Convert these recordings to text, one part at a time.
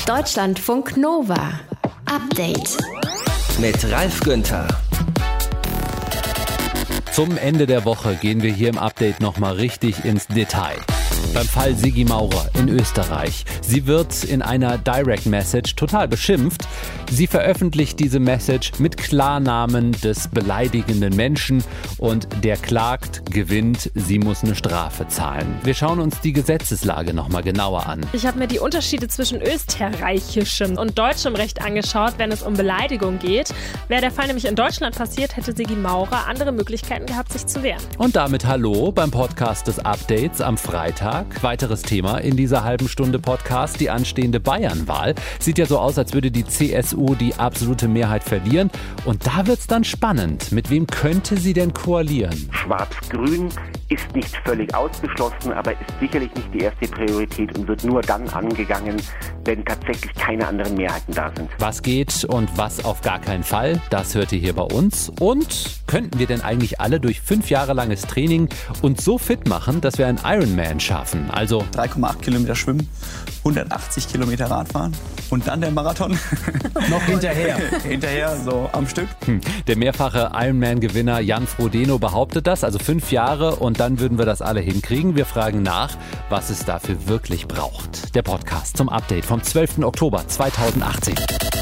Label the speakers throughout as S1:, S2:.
S1: Deutschlandfunk Nova. Update.
S2: Mit Ralf Günther.
S3: Zum Ende der Woche gehen wir hier im Update nochmal richtig ins Detail. Beim Fall Sigi Maurer in Österreich. Sie wird in einer Direct Message total beschimpft. Sie veröffentlicht diese Message mit Klarnamen des beleidigenden Menschen und der klagt, gewinnt, sie muss eine Strafe zahlen. Wir schauen uns die Gesetzeslage nochmal genauer an.
S4: Ich habe mir die Unterschiede zwischen österreichischem und deutschem Recht angeschaut, wenn es um Beleidigung geht. Wäre der Fall nämlich in Deutschland passiert, hätte Sigi Maurer andere Möglichkeiten gehabt, sich zu wehren.
S3: Und damit hallo beim Podcast des Updates am Freitag. Weiteres Thema in dieser halben Stunde Podcast, die anstehende Bayernwahl. Sieht ja so aus, als würde die CSU die absolute Mehrheit verlieren. Und da wird's dann spannend. Mit wem könnte sie denn koalieren?
S5: Schwarz-Grün ist nicht völlig ausgeschlossen, aber ist sicherlich nicht die erste Priorität und wird nur dann angegangen, wenn tatsächlich keine anderen Mehrheiten da sind.
S3: Was geht und was auf gar keinen Fall, das hört ihr hier bei uns. Und könnten wir denn eigentlich alle durch 5 Jahre langes Training uns so fit machen, dass wir einen Ironman schaffen? Also
S6: 3,8 Kilometer schwimmen, 180 Kilometer Radfahren und dann der Marathon.
S7: Noch hinterher.
S6: Hinterher, so am Stück.
S3: Der mehrfache Ironman-Gewinner Jan Frodeno behauptet das, also 5 Jahre und dann würden wir das alle hinkriegen. Wir fragen nach, was es dafür wirklich braucht. Der Podcast zum Update vom 12. Oktober 2018.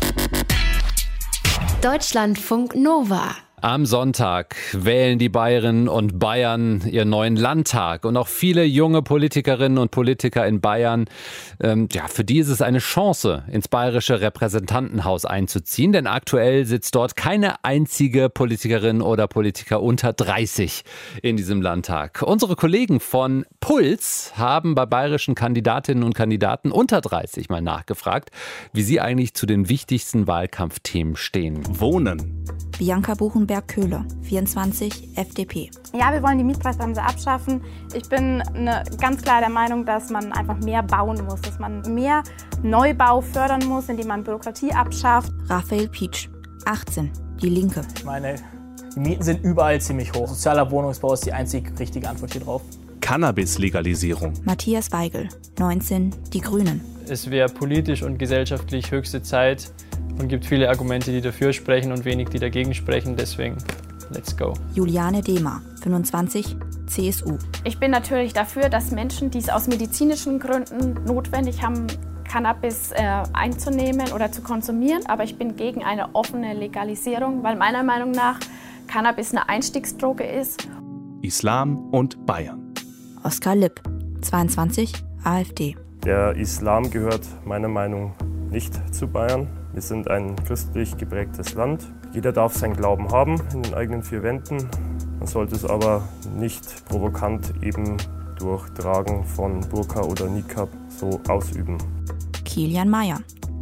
S1: Deutschlandfunk Nova.
S3: Am Sonntag wählen die Bayerinnen und Bayern ihren neuen Landtag und auch viele junge Politikerinnen und Politiker in Bayern, für die ist es eine Chance, ins bayerische Repräsentantenhaus einzuziehen, denn aktuell sitzt dort keine einzige Politikerin oder Politiker unter 30 in diesem Landtag. Unsere Kollegen von Puls haben bei bayerischen Kandidatinnen und Kandidaten unter 30 mal nachgefragt, wie sie eigentlich zu den wichtigsten Wahlkampfthemen stehen.
S8: Wohnen.
S9: Bianca Buchenberg-Köhler, 24, FDP.
S10: Ja, wir wollen die Mietpreisbremse abschaffen. Ich bin ganz klar der Meinung, dass man einfach mehr bauen muss, dass man mehr Neubau fördern muss, indem man Bürokratie abschafft.
S9: Raphael Pietsch, 18, Die Linke.
S7: Ich meine, die Mieten sind überall ziemlich hoch. Sozialer Wohnungsbau ist die einzig richtige Antwort hier drauf.
S8: Cannabis-Legalisierung.
S9: Matthias Weigel, 19, Die Grünen.
S11: Es wäre politisch und gesellschaftlich höchste Zeit und gibt viele Argumente, die dafür sprechen und wenig, die dagegen sprechen. Deswegen, let's go.
S9: Juliane Dehmer, 25, CSU.
S10: Ich bin natürlich dafür, dass Menschen, die es aus medizinischen Gründen notwendig haben, Cannabis einzunehmen oder zu konsumieren. Aber ich bin gegen eine offene Legalisierung, weil meiner Meinung nach Cannabis eine Einstiegsdroge ist.
S8: Islam und Bayern.
S9: Oskar Lipp, 22, AfD.
S12: Der Islam gehört meiner Meinung nach nicht zu Bayern. Wir sind ein christlich geprägtes Land. Jeder darf seinen Glauben haben in den eigenen 4 Wänden. Man sollte es aber nicht provokant eben durch Tragen von Burka oder Niqab so ausüben.
S9: Kilian Mayer,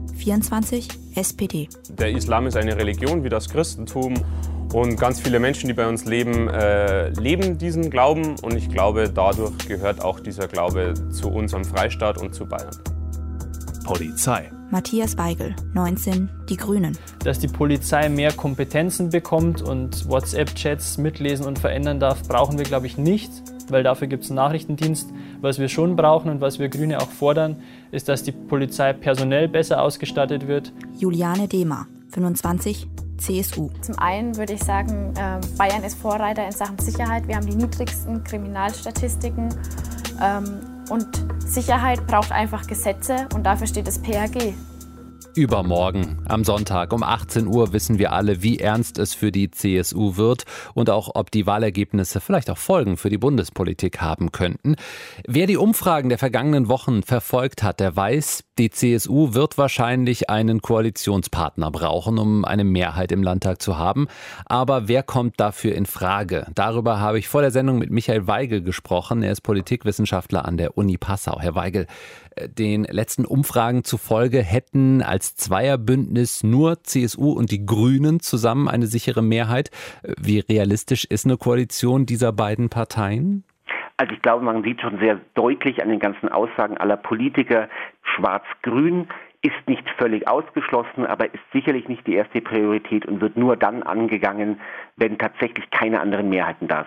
S9: 24, SPD.
S13: Der Islam ist eine Religion wie das Christentum. Und ganz viele Menschen, die bei uns leben, leben diesen Glauben. Und ich glaube, dadurch gehört auch dieser Glaube zu unserem Freistaat und zu Bayern.
S8: Polizei.
S9: Matthias Weigel, 19, Die Grünen.
S11: Dass die Polizei mehr Kompetenzen bekommt und WhatsApp-Chats mitlesen und verändern darf, brauchen wir, glaube ich, nicht. Weil dafür gibt es einen Nachrichtendienst. Was wir schon brauchen und was wir Grüne auch fordern, ist, dass die Polizei personell besser ausgestattet wird.
S9: Juliane Dehmer, 25, CSU.
S10: Zum einen würde ich sagen, Bayern ist Vorreiter in Sachen Sicherheit. Wir haben die niedrigsten Kriminalstatistiken. Und Sicherheit braucht einfach Gesetze und dafür steht das PRG.
S3: Übermorgen, am Sonntag um 18 Uhr, wissen wir alle, wie ernst es für die CSU wird und auch, ob die Wahlergebnisse vielleicht auch Folgen für die Bundespolitik haben könnten. Wer die Umfragen der vergangenen Wochen verfolgt hat, der weiß, die CSU wird wahrscheinlich einen Koalitionspartner brauchen, um eine Mehrheit im Landtag zu haben. Aber wer kommt dafür in Frage? Darüber habe ich vor der Sendung mit Michael Weigel gesprochen. Er ist Politikwissenschaftler an der Uni Passau. Herr Weigel, den letzten Umfragen zufolge hätten als Zweierbündnis nur CSU und die Grünen zusammen eine sichere Mehrheit. Wie realistisch ist eine Koalition dieser beiden Parteien?
S5: Also ich glaube, man sieht schon sehr deutlich an den ganzen Aussagen aller Politiker, Schwarz-Grün ist nicht völlig ausgeschlossen, aber ist sicherlich nicht die erste Priorität und wird nur dann angegangen, wenn tatsächlich keine anderen Mehrheiten da sind.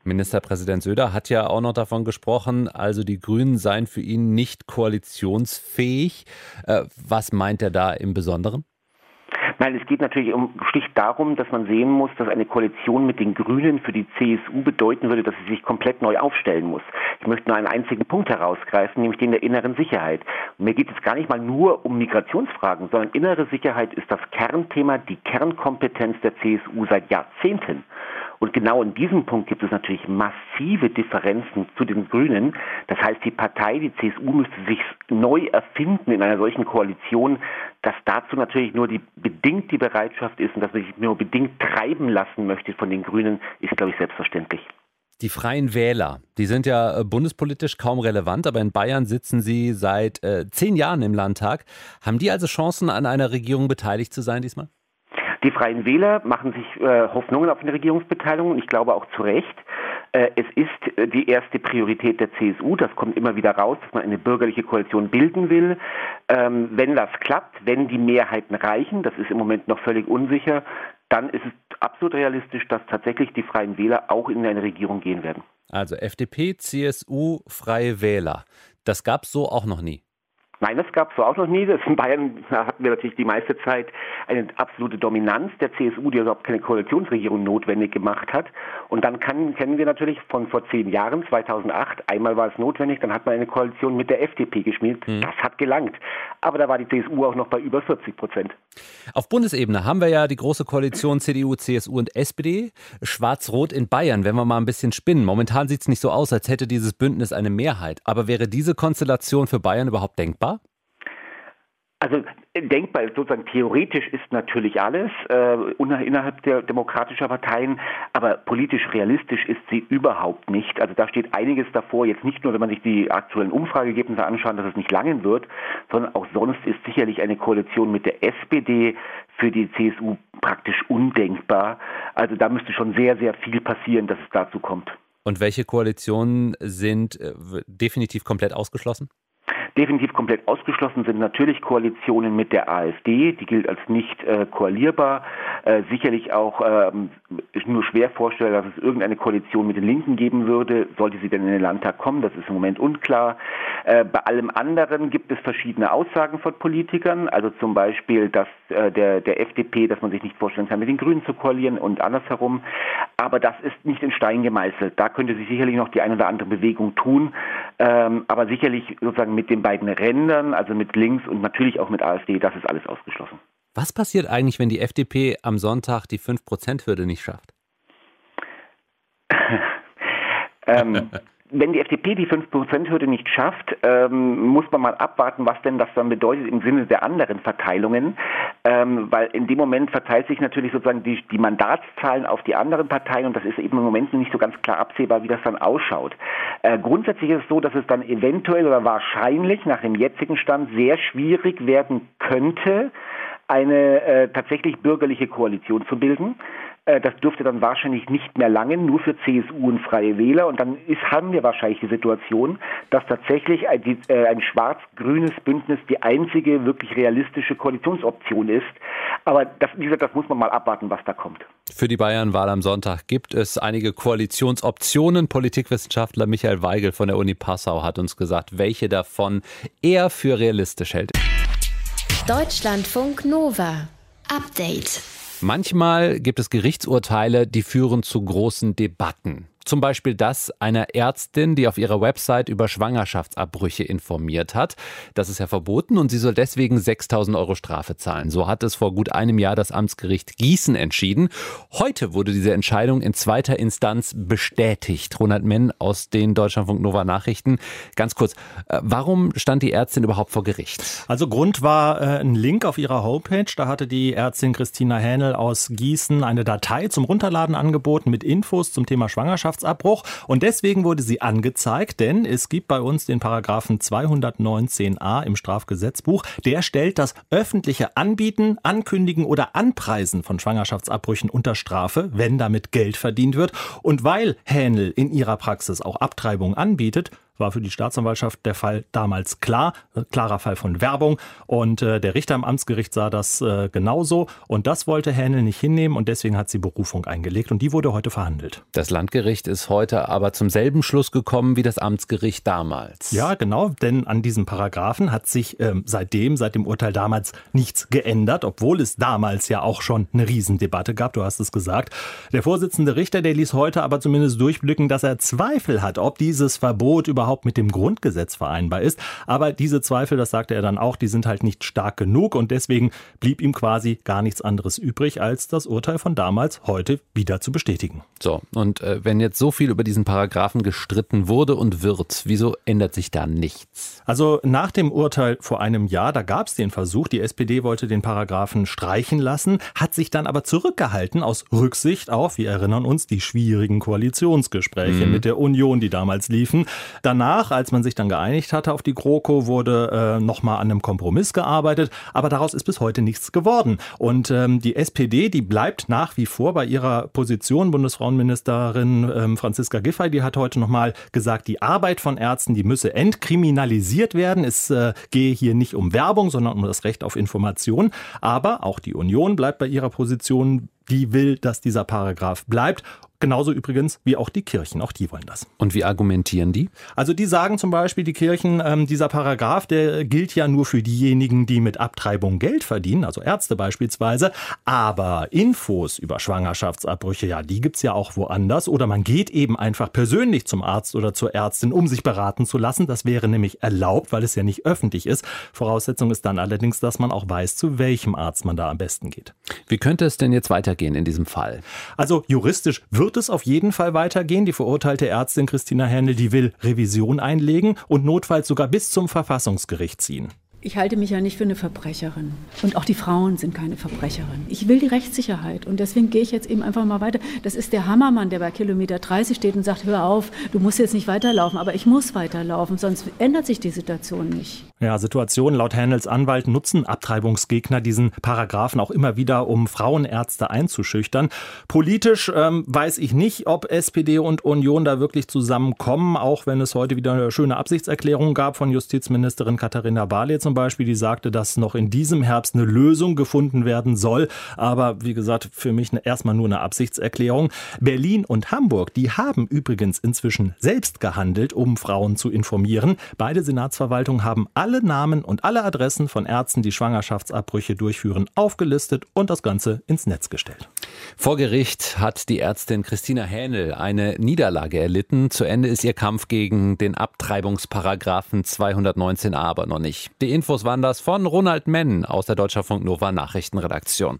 S3: Ministerpräsident Söder hat ja auch noch davon gesprochen, also die Grünen seien für ihn nicht koalitionsfähig. Was meint er da im Besonderen?
S5: Nein, es geht natürlich schlicht darum, dass man sehen muss, dass eine Koalition mit den Grünen für die CSU bedeuten würde, dass sie sich komplett neu aufstellen muss. Ich möchte nur einen einzigen Punkt herausgreifen, nämlich den der inneren Sicherheit. Und mir geht es gar nicht mal nur um Migrationsfragen, sondern innere Sicherheit ist das Kernthema, die Kernkompetenz der CSU seit Jahrzehnten. Und genau in diesem Punkt gibt es natürlich massive Differenzen zu den Grünen. Das heißt, die Partei, die CSU, müsste sich neu erfinden in einer solchen Koalition, dass dazu natürlich nur bedingt die Bereitschaft ist und dass man sich nur bedingt treiben lassen möchte von den Grünen, ist, glaube ich, selbstverständlich.
S3: Die Freien Wähler, die sind ja bundespolitisch kaum relevant, aber in Bayern sitzen sie seit 10 Jahren im Landtag. Haben die also Chancen, an einer Regierung beteiligt zu sein diesmal?
S5: Die Freien Wähler machen sich Hoffnungen auf eine Regierungsbeteiligung und ich glaube auch zu Recht. Es ist die erste Priorität der CSU, das kommt immer wieder raus, dass man eine bürgerliche Koalition bilden will. Wenn das klappt, wenn die Mehrheiten reichen, das ist im Moment noch völlig unsicher, dann ist es absolut realistisch, dass tatsächlich die Freien Wähler auch in eine Regierung gehen werden.
S3: Also FDP, CSU, Freie Wähler. Das gab es so auch noch nie.
S5: Nein, das gab es so auch noch nie. In Bayern hatten wir natürlich die meiste Zeit eine absolute Dominanz der CSU, die überhaupt keine Koalitionsregierung notwendig gemacht hat. Und dann kennen wir natürlich von vor 10 Jahren, 2008, einmal war es notwendig, dann hat man eine Koalition mit der FDP geschmiedet. Das hat gelangt. Aber da war die CSU auch noch bei über 40%.
S3: Auf Bundesebene haben wir ja die große Koalition CDU, CSU und SPD. Schwarz-Rot in Bayern, wenn wir mal ein bisschen spinnen. Momentan sieht es nicht so aus, als hätte dieses Bündnis eine Mehrheit. Aber wäre diese Konstellation für Bayern überhaupt denkbar?
S5: Also denkbar, sozusagen theoretisch ist natürlich alles innerhalb der demokratischen Parteien, aber politisch realistisch ist sie überhaupt nicht. Also da steht einiges davor, jetzt nicht nur, wenn man sich die aktuellen Umfrageergebnisse anschaut, dass es nicht langen wird, sondern auch sonst ist sicherlich eine Koalition mit der SPD für die CSU praktisch undenkbar. Also da müsste schon sehr, sehr viel passieren, dass es dazu kommt.
S3: Und welche Koalitionen sind definitiv komplett ausgeschlossen?
S5: Definitiv komplett ausgeschlossen sind natürlich Koalitionen mit der AfD, die gilt als nicht koalierbar. Sicherlich auch nur schwer vorstellbar, dass es irgendeine Koalition mit den Linken geben würde, sollte sie denn in den Landtag kommen, das ist im Moment unklar. Bei allem anderen gibt es verschiedene Aussagen von Politikern, also zum Beispiel, dass der FDP, dass man sich nicht vorstellen kann, mit den Grünen zu koalieren und andersherum. Aber das ist nicht in Stein gemeißelt. Da könnte sich sicherlich noch die eine oder andere Bewegung tun, aber sicherlich sozusagen mit den beiden Rändern, also mit links und natürlich auch mit AfD, das ist alles ausgeschlossen.
S3: Was passiert eigentlich, wenn die FDP am Sonntag die 5%-Hürde nicht schafft?
S5: Wenn die FDP die 5%-Hürde nicht schafft, muss man mal abwarten, was denn das dann bedeutet im Sinne der anderen Verteilungen, weil in dem Moment verteilt sich natürlich sozusagen die Mandatszahlen auf die anderen Parteien und das ist eben im Moment nicht so ganz klar absehbar, wie das dann ausschaut. Grundsätzlich ist es so, dass es dann eventuell oder wahrscheinlich nach dem jetzigen Stand sehr schwierig werden könnte, eine tatsächlich bürgerliche Koalition zu bilden. Das dürfte dann wahrscheinlich nicht mehr langen, nur für CSU und Freie Wähler. Und dann haben wir wahrscheinlich die Situation, dass tatsächlich ein schwarz-grünes Bündnis die einzige wirklich realistische Koalitionsoption ist. Aber das muss man mal abwarten, was da kommt.
S3: Für die Bayernwahl am Sonntag gibt es einige Koalitionsoptionen. Politikwissenschaftler Michael Weigel von der Uni Passau hat uns gesagt, welche davon er für realistisch hält.
S1: Deutschlandfunk Nova. Update.
S3: Manchmal gibt es Gerichtsurteile, die führen zu großen Debatten. Zum Beispiel das einer Ärztin, die auf ihrer Website über Schwangerschaftsabbrüche informiert hat. Das ist ja verboten und sie soll deswegen 6.000 € Strafe zahlen. So hat es vor gut einem Jahr das Amtsgericht Gießen entschieden. Heute wurde diese Entscheidung in zweiter Instanz bestätigt. Ronald Menn aus den Deutschlandfunk Nova Nachrichten. Ganz kurz, warum stand die Ärztin überhaupt vor Gericht?
S14: Also Grund war ein Link auf ihrer Homepage. Da hatte die Ärztin Christina Hähnel aus Gießen eine Datei zum Runterladen angeboten mit Infos zum Thema Schwangerschaftsabbruch. Und deswegen wurde sie angezeigt, denn es gibt bei uns den Paragraphen 219a im Strafgesetzbuch. Der stellt das öffentliche Anbieten, Ankündigen oder Anpreisen von Schwangerschaftsabbrüchen unter Strafe, wenn damit Geld verdient wird. Und weil Hähnel in ihrer Praxis auch Abtreibungen anbietet, War für die Staatsanwaltschaft der Fall damals klar, klarer Fall von Werbung. Und der Richter am Amtsgericht sah das genauso. Und das wollte Hähnel nicht hinnehmen und deswegen hat sie Berufung eingelegt. Und die wurde heute verhandelt.
S3: Das Landgericht ist heute aber zum selben Schluss gekommen wie das Amtsgericht damals.
S14: Ja, genau, denn an diesem Paragraphen hat sich seit dem Urteil damals nichts geändert, obwohl es damals ja auch schon eine Riesendebatte gab, du hast es gesagt. Der Vorsitzende Richter, der ließ heute aber zumindest durchblicken, dass er Zweifel hat, ob dieses Verbot überhaupt mit dem Grundgesetz vereinbar ist. Aber diese Zweifel, das sagte er dann auch, die sind halt nicht stark genug und deswegen blieb ihm quasi gar nichts anderes übrig, als das Urteil von damals heute wieder zu bestätigen.
S3: So, und wenn jetzt so viel über diesen Paragraphen gestritten wurde und wird, wieso ändert sich da nichts?
S14: Also nach dem Urteil vor einem Jahr, da gab es den Versuch, die SPD wollte den Paragraphen streichen lassen, hat sich dann aber zurückgehalten aus Rücksicht auf, wir erinnern uns, die schwierigen Koalitionsgespräche mit der Union, die damals liefen. Danach, als man sich dann geeinigt hatte auf die GroKo, wurde nochmal an einem Kompromiss gearbeitet, aber daraus ist bis heute nichts geworden. Und die SPD, die bleibt nach wie vor bei ihrer Position. Bundesfrauenministerin Franziska Giffey, die hat heute nochmal gesagt, die Arbeit von Ärzten, die müsse entkriminalisiert werden. Es gehe hier nicht um Werbung, sondern um das Recht auf Information. Aber auch die Union bleibt bei ihrer Position. Die will, dass dieser Paragraph bleibt. Genauso übrigens wie auch die Kirchen, auch die wollen das.
S3: Und wie argumentieren die?
S14: Also die sagen zum Beispiel, die Kirchen, dieser Paragraph, der gilt ja nur für diejenigen, die mit Abtreibung Geld verdienen, also Ärzte beispielsweise. Aber Infos über Schwangerschaftsabbrüche, ja, die gibt's ja auch woanders. Oder man geht eben einfach persönlich zum Arzt oder zur Ärztin, um sich beraten zu lassen. Das wäre nämlich erlaubt, weil es ja nicht öffentlich ist. Voraussetzung ist dann allerdings, dass man auch weiß, zu welchem Arzt man da am besten geht.
S3: Wie könnte es denn jetzt weitergehen in diesem Fall?
S14: Also juristisch wird es auf jeden Fall weitergehen. Die verurteilte Ärztin Christina Hähnel, die will Revision einlegen und notfalls sogar bis zum Verfassungsgericht ziehen.
S15: Ich halte mich ja nicht für eine Verbrecherin. Und auch die Frauen sind keine Verbrecherin. Ich will die Rechtssicherheit. Und deswegen gehe ich jetzt eben einfach mal weiter. Das ist der Hammermann, der bei Kilometer 30 steht und sagt, hör auf, du musst jetzt nicht weiterlaufen. Aber ich muss weiterlaufen, sonst ändert sich die Situation nicht.
S14: Ja, Situationen laut Hähnels Anwalt nutzen Abtreibungsgegner diesen Paragraphen auch immer wieder, um Frauenärzte einzuschüchtern. Politisch weiß ich nicht, ob SPD und Union da wirklich zusammenkommen, auch wenn es heute wieder eine schöne Absichtserklärung gab von Justizministerin Katharina Barley zum Beispiel, die sagte, dass noch in diesem Herbst eine Lösung gefunden werden soll. Aber wie gesagt, für mich erstmal nur eine Absichtserklärung. Berlin und Hamburg, die haben übrigens inzwischen selbst gehandelt, um Frauen zu informieren. Beide Senatsverwaltungen haben alle Namen und alle Adressen von Ärzten, die Schwangerschaftsabbrüche durchführen, aufgelistet und das Ganze ins Netz gestellt.
S3: Vor Gericht hat die Ärztin Christina Hähnel eine Niederlage erlitten. Zu Ende ist ihr Kampf gegen den Abtreibungsparagraphen 219a aber noch nicht. Die Infos waren das von Ronald Menn aus der Deutschlandfunk Nova Nachrichtenredaktion.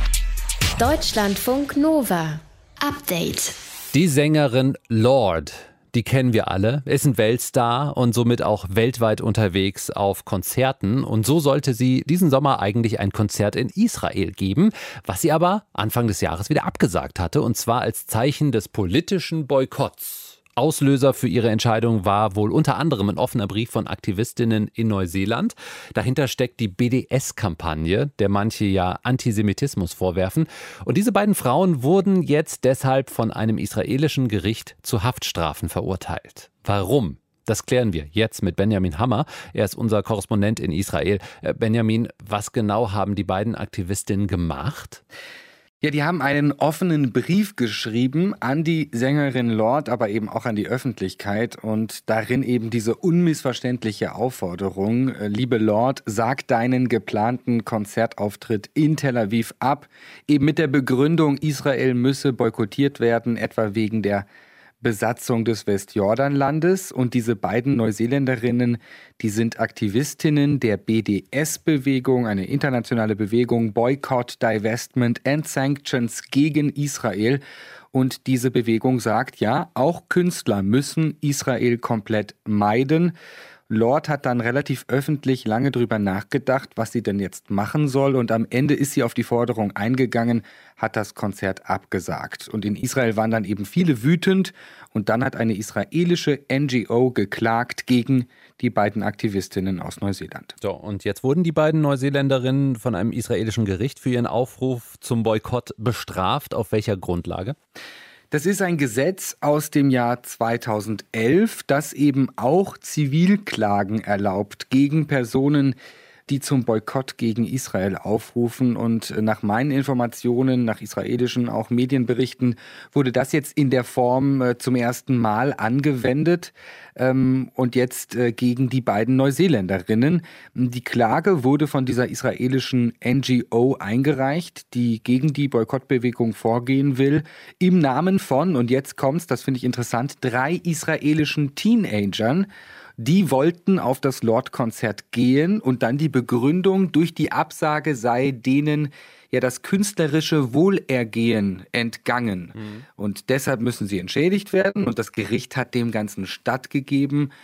S1: Deutschlandfunk Nova. Update.
S3: Die Sängerin Lorde, die kennen wir alle, ist ein Weltstar und somit auch weltweit unterwegs auf Konzerten. Und so sollte sie diesen Sommer eigentlich ein Konzert in Israel geben, was sie aber Anfang des Jahres wieder abgesagt hatte, und zwar als Zeichen des politischen Boykotts. Auslöser für ihre Entscheidung war wohl unter anderem ein offener Brief von Aktivistinnen in Neuseeland. Dahinter steckt die BDS-Kampagne, der manche ja Antisemitismus vorwerfen. Und diese beiden Frauen wurden jetzt deshalb von einem israelischen Gericht zu Haftstrafen verurteilt. Warum? Das klären wir jetzt mit Benjamin Hammer. Er ist unser Korrespondent in Israel. Benjamin, was genau haben die beiden Aktivistinnen gemacht?
S16: Ja, die haben einen offenen Brief geschrieben an die Sängerin Lorde, aber eben auch an die Öffentlichkeit und darin eben diese unmissverständliche Aufforderung: Liebe Lorde, sag deinen geplanten Konzertauftritt in Tel Aviv ab, eben mit der Begründung, Israel müsse boykottiert werden, etwa wegen der Besatzung des Westjordanlandes. Und diese beiden Neuseeländerinnen, die sind Aktivistinnen der BDS-Bewegung, eine internationale Bewegung, Boycott, Divestment and Sanctions gegen Israel. Und diese Bewegung sagt, ja, auch Künstler müssen Israel komplett meiden. Lorde hat dann relativ öffentlich lange drüber nachgedacht, was sie denn jetzt machen soll. Und am Ende ist sie auf die Forderung eingegangen, hat das Konzert abgesagt. Und in Israel waren dann eben viele wütend. Und dann hat eine israelische NGO geklagt gegen die beiden Aktivistinnen aus Neuseeland.
S3: So, und jetzt wurden die beiden Neuseeländerinnen von einem israelischen Gericht für ihren Aufruf zum Boykott bestraft. Auf welcher Grundlage?
S16: Das ist ein Gesetz aus dem Jahr 2011, das eben auch Zivilklagen erlaubt gegen Personen, die zum Boykott gegen Israel aufrufen. Und nach meinen Informationen, nach israelischen auch Medienberichten, wurde das jetzt in der Form zum ersten Mal angewendet und jetzt gegen die beiden Neuseeländerinnen. Die Klage wurde von dieser israelischen NGO eingereicht, die gegen die Boykottbewegung vorgehen will, im Namen von, und jetzt kommt's, das finde ich interessant, 3 israelischen Teenagern. Die wollten auf das Lorde-Konzert gehen und dann die Begründung, durch die Absage sei denen ja das künstlerische Wohlergehen entgangen. Und deshalb müssen sie entschädigt werden. Und das Gericht hat dem Ganzen stattgegeben.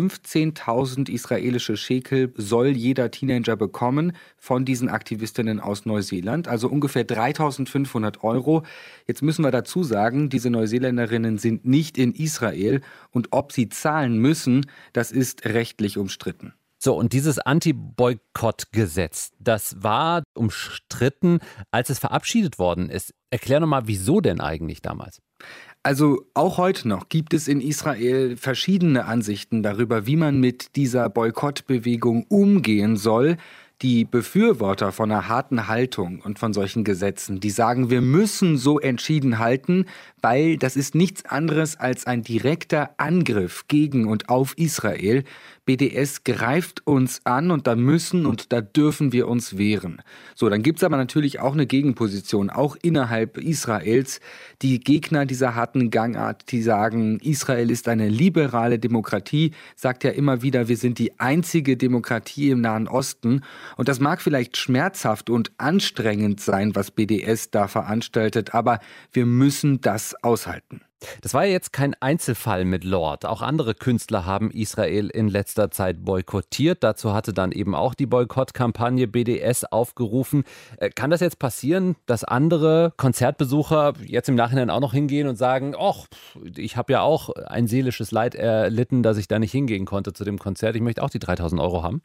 S16: 15.000 israelische Shekel soll jeder Teenager bekommen von diesen Aktivistinnen aus Neuseeland. Also ungefähr 3.500 €. Jetzt müssen wir dazu sagen, diese Neuseeländerinnen sind nicht in Israel. Und ob sie zahlen müssen, das ist rechtlich umstritten.
S3: So, und dieses Anti-Boykott-Gesetz, das war umstritten, als es verabschiedet worden ist. Erklär noch mal, wieso denn eigentlich damals?
S16: Also auch heute noch gibt es in Israel verschiedene Ansichten darüber, wie man mit dieser Boykottbewegung umgehen soll. Die Befürworter von einer harten Haltung und von solchen Gesetzen, die sagen, wir müssen so entschieden halten, weil das ist nichts anderes als ein direkter Angriff gegen und auf Israel. BDS greift uns an und da müssen und da dürfen wir uns wehren. So, dann gibt es aber natürlich auch eine Gegenposition, auch innerhalb Israels. Die Gegner dieser harten Gangart, die sagen, Israel ist eine liberale Demokratie, sagt ja immer wieder, wir sind die einzige Demokratie im Nahen Osten. Und das mag vielleicht schmerzhaft und anstrengend sein, was BDS da veranstaltet, aber wir müssen das aushalten.
S3: Das war ja jetzt kein Einzelfall mit Lorde. Auch andere Künstler haben Israel in letzter Zeit boykottiert. Dazu hatte dann eben auch die Boykottkampagne BDS aufgerufen. Kann das jetzt passieren, dass andere Konzertbesucher jetzt im Nachhinein auch noch hingehen und sagen, ach, ich habe ja auch ein seelisches Leid erlitten, dass ich da nicht hingehen konnte zu dem Konzert. Ich möchte auch die 3.000 € haben?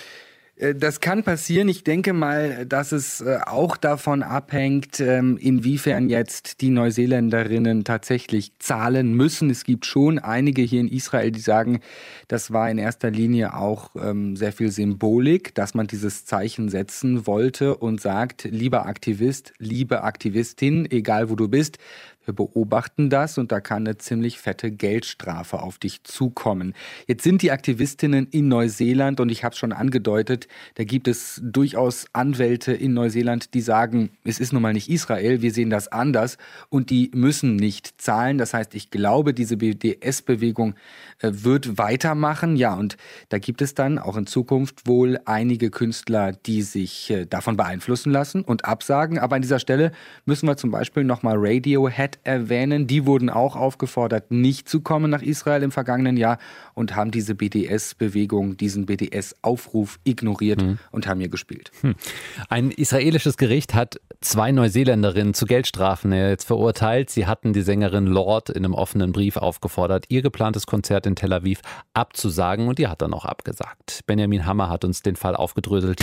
S16: Das kann passieren. Ich denke mal, dass es auch davon abhängt, inwiefern jetzt die Neuseeländerinnen tatsächlich zahlen müssen. Es gibt schon einige hier in Israel, die sagen, das war in erster Linie auch sehr viel Symbolik, dass man dieses Zeichen setzen wollte und sagt, lieber Aktivist, liebe Aktivistin, egal wo du bist, wir beobachten das und da kann eine ziemlich fette Geldstrafe auf dich zukommen. Jetzt sind die Aktivistinnen in Neuseeland und ich habe es schon angedeutet, da gibt es durchaus Anwälte in Neuseeland, die sagen, es ist nun mal nicht Israel, wir sehen das anders und die müssen nicht zahlen. Das heißt, ich glaube, diese BDS-Bewegung wird weitermachen. Ja, und da gibt es dann auch in Zukunft wohl einige Künstler, die sich davon beeinflussen lassen und absagen. Aber an dieser Stelle müssen wir zum Beispiel nochmal Radiohead erwähnen. Die wurden auch aufgefordert, nicht zu kommen nach Israel im vergangenen Jahr und haben diese BDS-Bewegung, diesen BDS-Aufruf ignoriert und haben hier gespielt.
S3: Ein israelisches Gericht hat 2 Neuseeländerinnen zu Geldstrafen jetzt verurteilt. Sie hatten die Sängerin Lorde in einem offenen Brief aufgefordert, ihr geplantes Konzert in Tel Aviv abzusagen und die hat dann auch abgesagt. Benjamin Hammer hat uns den Fall aufgedröselt.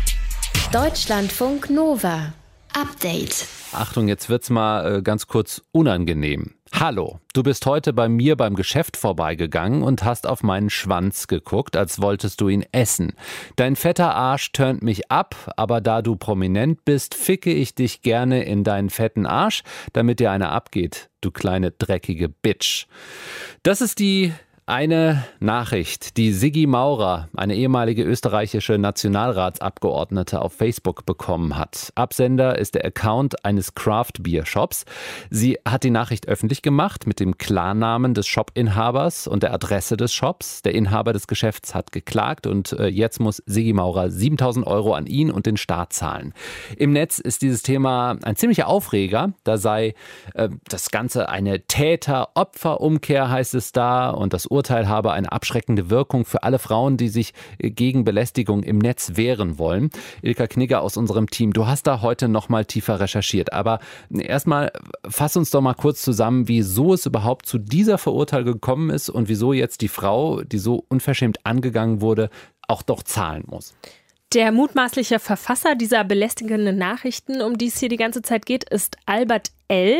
S1: Deutschlandfunk Nova. Update.
S3: Achtung, jetzt wird's mal ganz kurz unangenehm. Hallo, du bist heute bei mir beim Geschäft vorbeigegangen und hast auf meinen Schwanz geguckt, als wolltest du ihn essen. Dein fetter Arsch turnt mich ab, aber da du prominent bist, ficke ich dich gerne in deinen fetten Arsch, damit dir einer abgeht, du kleine dreckige Bitch. Das ist die eine Nachricht, die Sigi Maurer, eine ehemalige österreichische Nationalratsabgeordnete, auf Facebook bekommen hat. Absender ist der Account eines Craft-Bier-Shops. Sie hat die Nachricht öffentlich gemacht mit dem Klarnamen des Shop-Inhabers und der Adresse des Shops. Der Inhaber des Geschäfts hat geklagt und jetzt muss Sigi Maurer 7.000 € an ihn und den Staat zahlen. Im Netz ist dieses Thema ein ziemlicher Aufreger. Da sei das Ganze eine Täter-Opfer-Umkehr, heißt es da, und das Urteil habe eine abschreckende Wirkung für alle Frauen, die sich gegen Belästigung im Netz wehren wollen. Ilka Knigger aus unserem Team, du hast da heute noch mal tiefer recherchiert. Aber erstmal fass uns doch mal kurz zusammen, wieso es überhaupt zu dieser Verurteilung gekommen ist und wieso jetzt die Frau, die so unverschämt angegangen wurde, auch doch zahlen muss.
S4: Der mutmaßliche Verfasser dieser belästigenden Nachrichten, um die es hier die ganze Zeit geht, ist Albert L.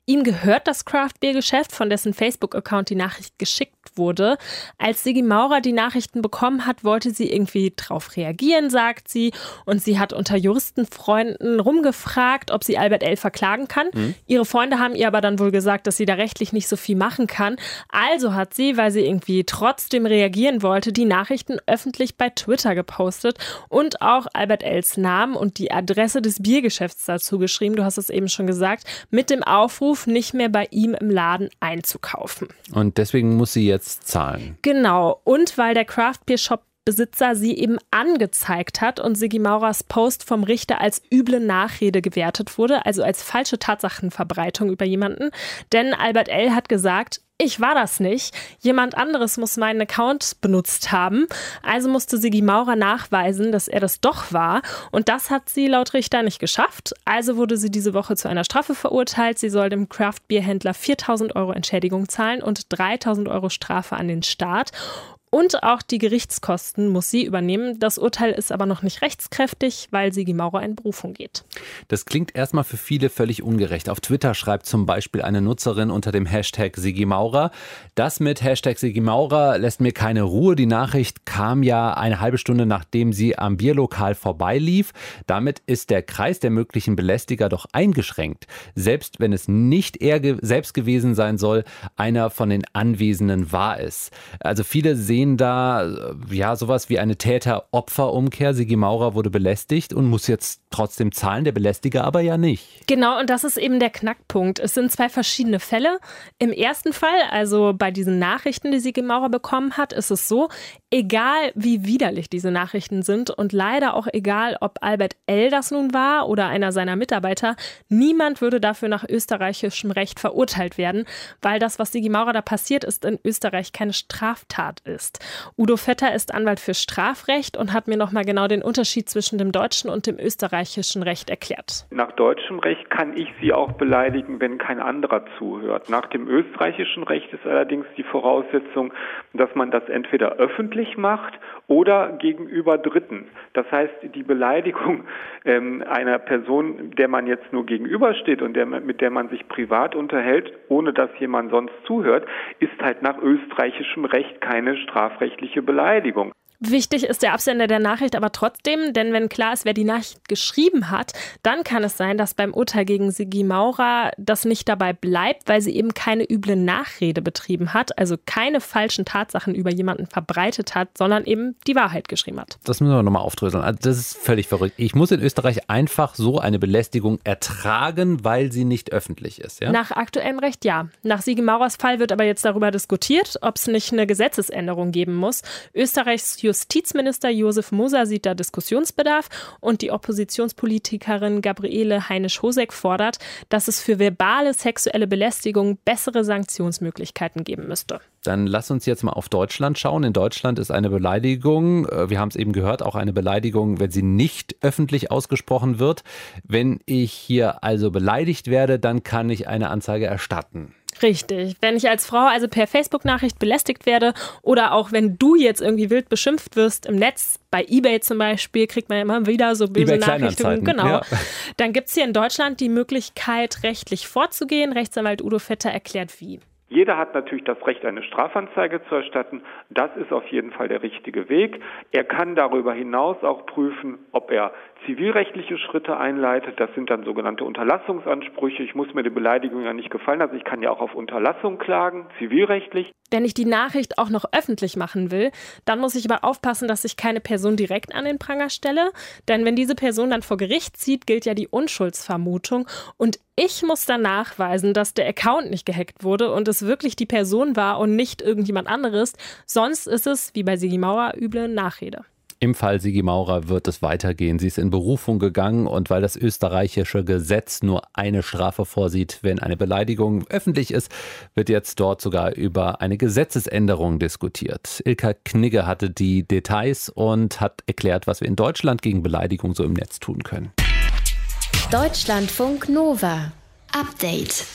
S4: Ihm gehört das Craft-Bier-Geschäft, von dessen Facebook-Account die Nachricht geschickt wurde. Als Sigi Maurer die Nachrichten bekommen hat, wollte sie irgendwie drauf reagieren, sagt sie. Und sie hat unter Juristenfreunden rumgefragt, ob sie Albert L. verklagen kann. Ihre Freunde haben ihr aber dann wohl gesagt, dass sie da rechtlich nicht so viel machen kann. Also hat sie, weil sie irgendwie trotzdem reagieren wollte, die Nachrichten öffentlich bei Twitter gepostet und auch Albert L.'s Namen und die Adresse des Biergeschäfts dazu geschrieben. Du hast es eben schon gesagt, mit dem Aufruf, nicht mehr bei ihm im Laden einzukaufen.
S3: Und deswegen muss sie jetzt zahlen.
S4: Genau. Und weil der Craft-Bier-Shop-Besitzer sie eben angezeigt hat und Sigi Maurers Post vom Richter als üble Nachrede gewertet wurde, also als falsche Tatsachenverbreitung über jemanden. Denn Albert L. hat gesagt, ich war das nicht. Jemand anderes muss meinen Account benutzt haben. Also musste Sigi Maurer nachweisen, dass er das doch war. Und das hat sie laut Richter nicht geschafft. Also wurde sie diese Woche zu einer Strafe verurteilt. Sie soll dem Craft-Bier-Händler 4.000 € Entschädigung zahlen und 3.000 € Strafe an den Staat. Und auch die Gerichtskosten muss sie übernehmen. Das Urteil ist aber noch nicht rechtskräftig, weil Sigi Maurer in Berufung geht.
S3: Das klingt erstmal für viele völlig ungerecht. Auf Twitter schreibt zum Beispiel eine Nutzerin unter dem Hashtag Sigi Maurer: Das mit Hashtag Sigi Maurer lässt mir keine Ruhe. Die Nachricht kam ja eine halbe Stunde, nachdem sie am Bierlokal vorbeilief. Damit ist der Kreis der möglichen Belästiger doch eingeschränkt. Selbst wenn es nicht er selbst gewesen sein soll, einer von den Anwesenden war es. Also viele sehen da ja sowas wie eine Täter-Opfer-Umkehr. Sigi Maurer wurde belästigt und muss jetzt trotzdem zahlen, der Belästiger aber ja nicht.
S4: Genau, und das ist eben der Knackpunkt. Es sind zwei verschiedene Fälle. Im ersten Fall, also bei diesen Nachrichten, die Sigi Maurer bekommen hat, ist es so, egal wie widerlich diese Nachrichten sind und leider auch egal, ob Albert L. das nun war oder einer seiner Mitarbeiter, niemand würde dafür nach österreichischem Recht verurteilt werden, weil das, was Sigi Maurer da passiert ist, in Österreich keine Straftat ist. Udo Vetter ist Anwalt für Strafrecht und hat mir nochmal genau den Unterschied zwischen dem deutschen und dem österreichischen Recht erklärt.
S17: Nach deutschem Recht kann ich Sie auch beleidigen, wenn kein anderer zuhört. Nach dem österreichischen Recht ist allerdings die Voraussetzung, dass man das entweder öffentlich macht oder gegenüber Dritten. Das heißt, die Beleidigung einer Person, der man jetzt nur gegenübersteht und mit der man sich privat unterhält, ohne dass jemand sonst zuhört, ist halt nach österreichischem Recht keine strafrechtliche Beleidigung.
S4: Wichtig ist der Absender der Nachricht aber trotzdem, denn wenn klar ist, wer die Nachricht geschrieben hat, dann kann es sein, dass beim Urteil gegen Sigi Maurer das nicht dabei bleibt, weil sie eben keine üble Nachrede betrieben hat, also keine falschen Tatsachen über jemanden verbreitet hat, sondern eben die Wahrheit geschrieben hat.
S3: Das müssen wir nochmal aufdröseln. Also das ist völlig verrückt. Ich muss in Österreich einfach so eine Belästigung ertragen, weil sie nicht öffentlich ist. Ja?
S4: Nach aktuellem Recht ja. Nach Sigi Maurers Fall wird aber jetzt darüber diskutiert, ob es nicht eine Gesetzesänderung geben muss. Österreichs Justizminister Josef Moser sieht da Diskussionsbedarf und die Oppositionspolitikerin Gabriele Heinisch-Hosek fordert, dass es für verbale sexuelle Belästigung bessere Sanktionsmöglichkeiten geben müsste.
S3: Dann lass uns jetzt mal auf Deutschland schauen. In Deutschland ist eine Beleidigung, wir haben es eben gehört, auch eine Beleidigung, wenn sie nicht öffentlich ausgesprochen wird. Wenn ich hier also beleidigt werde, dann kann ich eine Anzeige erstatten.
S4: Richtig. Wenn ich als Frau also per Facebook-Nachricht belästigt werde oder auch wenn du jetzt irgendwie wild beschimpft wirst im Netz, bei eBay zum Beispiel, kriegt man ja immer wieder so böse Nachrichten. Genau. Ja. Dann gibt es hier in Deutschland die Möglichkeit, rechtlich vorzugehen. Rechtsanwalt Udo Vetter erklärt wie.
S17: Jeder hat natürlich das Recht, eine Strafanzeige zu erstatten. Das ist auf jeden Fall der richtige Weg. Er kann darüber hinaus auch prüfen, ob er zivilrechtliche Schritte einleitet. Das sind dann sogenannte Unterlassungsansprüche. Ich muss mir die Beleidigung ja nicht gefallen lassen. Ich kann ja auch auf Unterlassung klagen, zivilrechtlich.
S4: Wenn ich die Nachricht auch noch öffentlich machen will, dann muss ich aber aufpassen, dass ich keine Person direkt an den Pranger stelle. Denn wenn diese Person dann vor Gericht zieht, gilt ja die Unschuldsvermutung. Und ich muss dann nachweisen, dass der Account nicht gehackt wurde und es wirklich die Person war und nicht irgendjemand anderes. Sonst ist es, wie bei Sigi Maurer, üble Nachrede.
S3: Im Fall Sigi Maurer wird es weitergehen. Sie ist in Berufung gegangen und weil das österreichische Gesetz nur eine Strafe vorsieht, wenn eine Beleidigung öffentlich ist, wird jetzt dort sogar über eine Gesetzesänderung diskutiert. Ilka Knigge hatte die Details und hat erklärt, was wir in Deutschland gegen Beleidigung so im Netz tun können.
S1: Deutschlandfunk Nova. Update.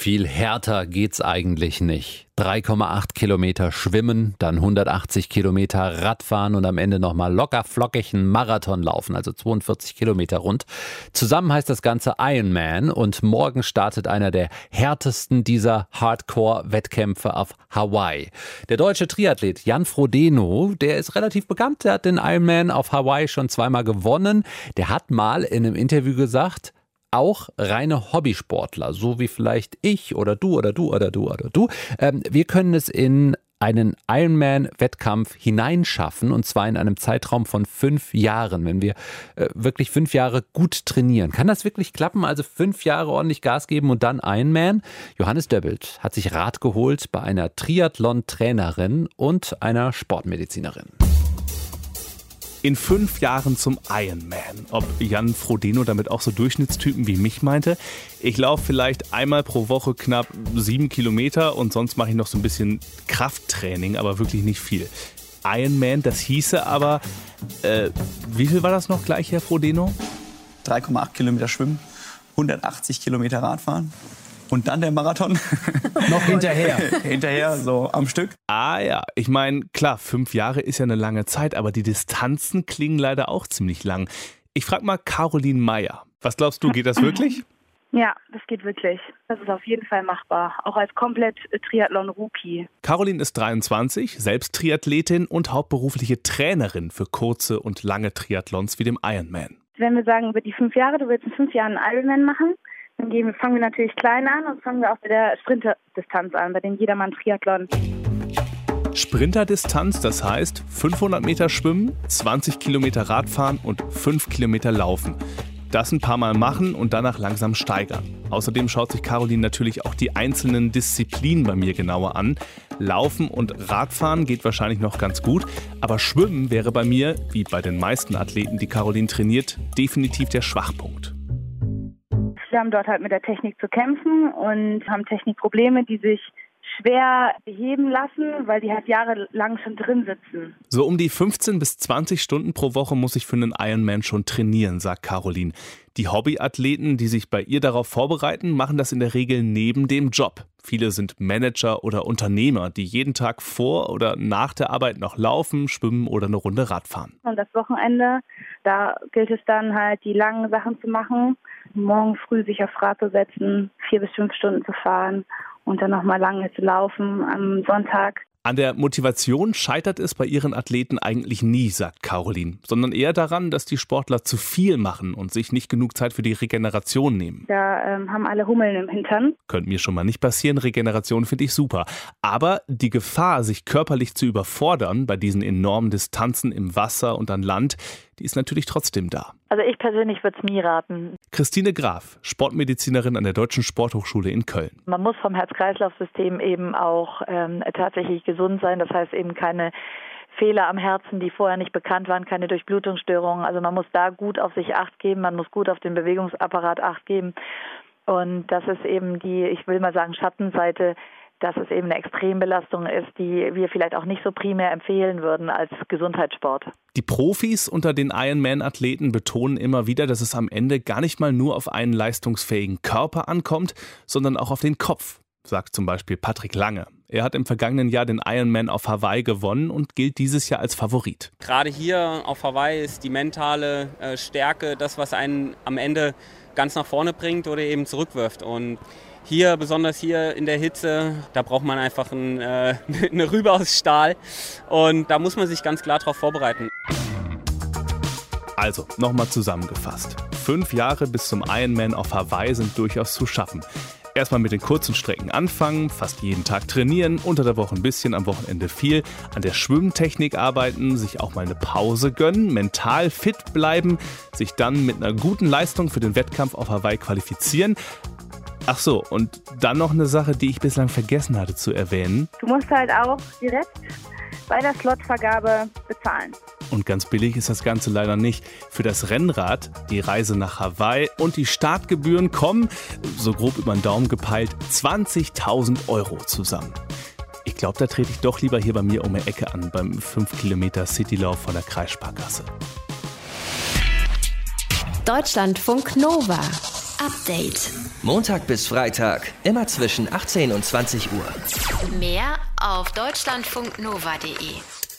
S3: Viel härter geht's eigentlich nicht. 3,8 Kilometer schwimmen, dann 180 Kilometer Radfahren und am Ende nochmal locker flockig einen Marathon laufen, also 42 Kilometer rund. Zusammen heißt das Ganze Ironman und morgen startet einer der härtesten dieser Hardcore-Wettkämpfe auf Hawaii. Der deutsche Triathlet Jan Frodeno, der ist relativ bekannt, der hat den Ironman auf Hawaii schon zweimal gewonnen. Der hat mal in einem Interview gesagt, auch reine Hobbysportler, so wie vielleicht ich oder du oder du oder du oder du, wir können es in einen Ironman-Wettkampf hineinschaffen und zwar in einem Zeitraum von 5 Jahren, wenn wir wirklich 5 Jahre gut trainieren. Kann das wirklich klappen? Also 5 Jahre ordentlich Gas geben und dann Ironman? Johannes Döbbelt hat sich Rat geholt bei einer Triathlon-Trainerin und einer Sportmedizinerin.
S8: In 5 Jahren zum Ironman. Ob Jan Frodeno damit auch so Durchschnittstypen wie mich meinte? Ich laufe vielleicht einmal pro Woche knapp 7 Kilometer und sonst mache ich noch so ein bisschen Krafttraining, aber wirklich nicht viel. Ironman, das hieße aber, wie viel war das noch gleich, Herr Frodeno?
S6: 3,8 Kilometer schwimmen, 180 Kilometer Radfahren. Und dann der Marathon.
S7: Noch hinterher.
S6: Hinterher, so am Stück.
S8: Ah ja, ich meine, klar, 5 Jahre ist ja eine lange Zeit, aber die Distanzen klingen leider auch ziemlich lang. Ich frage mal Caroline Meyer. Was glaubst du, geht das wirklich?
S18: Ja, das geht wirklich. Das ist auf jeden Fall machbar. Auch als komplett Triathlon-Rookie.
S8: Caroline ist 23, selbst Triathletin und hauptberufliche Trainerin für kurze und lange Triathlons wie dem Ironman.
S18: Wenn wir sagen, über die 5 Jahre, du willst in 5 Jahren einen Ironman machen, dann fangen wir natürlich klein an und fangen wir auch bei der Sprinterdistanz an, bei dem Jedermann-Triathlon.
S8: Sprinterdistanz, das heißt 500 Meter schwimmen, 20 Kilometer Radfahren und 5 Kilometer laufen. Das ein paar Mal machen und danach langsam steigern. Außerdem schaut sich Caroline natürlich auch die einzelnen Disziplinen bei mir genauer an. Laufen und Radfahren geht wahrscheinlich noch ganz gut, aber Schwimmen wäre bei mir, wie bei den meisten Athleten, die Caroline trainiert, definitiv der Schwachpunkt.
S18: Wir haben dort halt mit der Technik zu kämpfen und haben Technikprobleme, die sich schwer beheben lassen, weil die halt jahrelang schon drin sitzen.
S8: So um die 15 bis 20 Stunden pro Woche muss ich für einen Ironman schon trainieren, sagt Caroline. Die Hobbyathleten, die sich bei ihr darauf vorbereiten, machen das in der Regel neben dem Job. Viele sind Manager oder Unternehmer, die jeden Tag vor oder nach der Arbeit noch laufen, schwimmen oder eine Runde Rad fahren.
S18: Und das Wochenende, da gilt es dann halt, die langen Sachen zu machen. Morgen früh sich aufs Rad zu setzen, 4 bis 5 Stunden zu fahren und dann nochmal lange zu laufen am Sonntag.
S8: An der Motivation scheitert es bei ihren Athleten eigentlich nie, sagt Caroline, sondern eher daran, dass die Sportler zu viel machen und sich nicht genug Zeit für die Regeneration nehmen.
S18: Da haben alle Hummeln im Hintern.
S8: Könnte mir schon mal nicht passieren, Regeneration finde ich super. Aber die Gefahr, sich körperlich zu überfordern bei diesen enormen Distanzen im Wasser und an Land, die ist natürlich trotzdem da.
S19: Also ich persönlich würde es nie raten.
S8: Christine Graf, Sportmedizinerin an der Deutschen Sporthochschule in Köln.
S19: Man muss vom Herz-Kreislauf-System eben auch tatsächlich gesund sein. Das heißt eben keine Fehler am Herzen, die vorher nicht bekannt waren, keine Durchblutungsstörungen. Also man muss da gut auf sich Acht geben, man muss gut auf den Bewegungsapparat Acht geben. Und das ist eben die, ich will mal sagen, Schattenseite, dass es eben eine Extrembelastung ist, die wir vielleicht auch nicht so primär empfehlen würden als Gesundheitssport.
S8: Die Profis unter den Ironman-Athleten betonen immer wieder, dass es am Ende gar nicht mal nur auf einen leistungsfähigen Körper ankommt, sondern auch auf den Kopf, sagt zum Beispiel Patrick Lange. Er hat im vergangenen Jahr den Ironman auf Hawaii gewonnen und gilt dieses Jahr als Favorit.
S20: Gerade hier auf Hawaii ist die mentale Stärke das, was einen am Ende ganz nach vorne bringt oder eben zurückwirft. Und hier, besonders hier in der Hitze, da braucht man einfach eine Rübe aus Stahl und da muss man sich ganz klar darauf vorbereiten.
S8: Also, nochmal zusammengefasst. 5 Jahre bis zum Ironman auf Hawaii sind durchaus zu schaffen. Erstmal mit den kurzen Strecken anfangen, fast jeden Tag trainieren, unter der Woche ein bisschen, am Wochenende viel, an der Schwimmtechnik arbeiten, sich auch mal eine Pause gönnen, mental fit bleiben, sich dann mit einer guten Leistung für den Wettkampf auf Hawaii qualifizieren. Ach so, und dann noch eine Sache, die ich bislang vergessen hatte zu erwähnen.
S18: Du musst halt auch direkt bei der Slotvergabe bezahlen.
S8: Und ganz billig ist das Ganze leider nicht. Für das Rennrad, die Reise nach Hawaii und die Startgebühren kommen, so grob über den Daumen gepeilt, 20.000 € zusammen. Ich glaube, da trete ich doch lieber hier bei mir um die Ecke an, beim 5 Kilometer Citylauf von der Kreissparkasse.
S1: Deutschlandfunk Nova. Update.
S2: Montag bis Freitag, immer zwischen 18 und 20 Uhr.
S1: Mehr auf deutschlandfunknova.de.